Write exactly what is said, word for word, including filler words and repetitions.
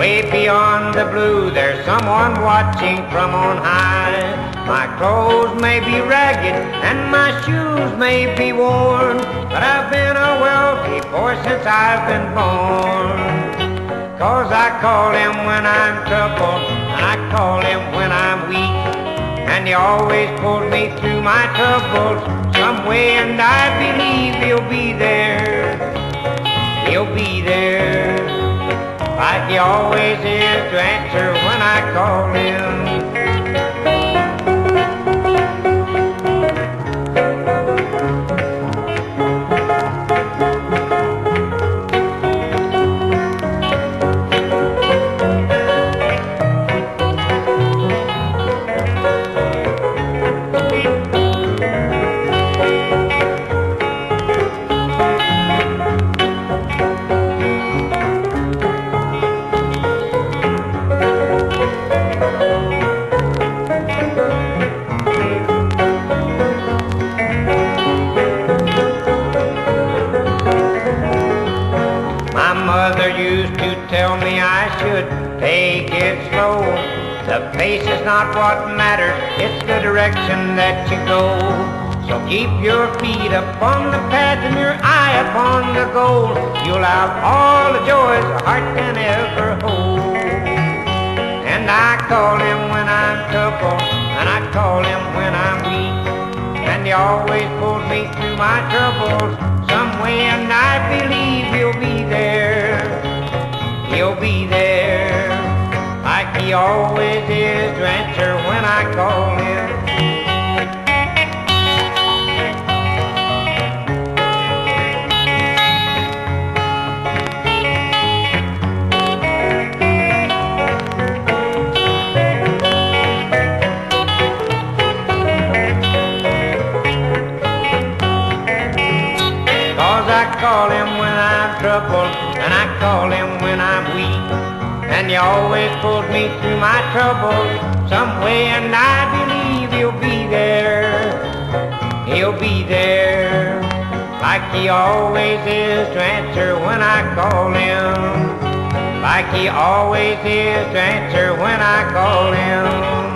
Way beyond the blue, there's someone watching from on high. My clothes may be ragged and my shoes may be worn, but I've been a wealthy boy since I've been born. 'Cause I call him when I'm troubled, and I call him when I'm weak, and he always pulls me through my troubles some way, and I believe he'll be there. He'll be there, like he always is, to answer when I call him. Mother used to tell me I should take it slow. The pace is not what matters, it's the direction that you go. So keep your feet upon the path and your eye upon the goal. You'll have all the joys a heart can ever hold. And I call him when I'm troubled, and I call him when I'm weak, and he always pulls me through my troubles some way, and I believe he'll be there. He'll be there, like he always is, to answer when I call him. 'Cause I call him when I'm troubled, and I call him when I'm weak, and he always pulls me through my troubles some way, and I believe he'll be there. He'll be there, like he always is, to answer when I call him. Like he always is, to answer when I call him.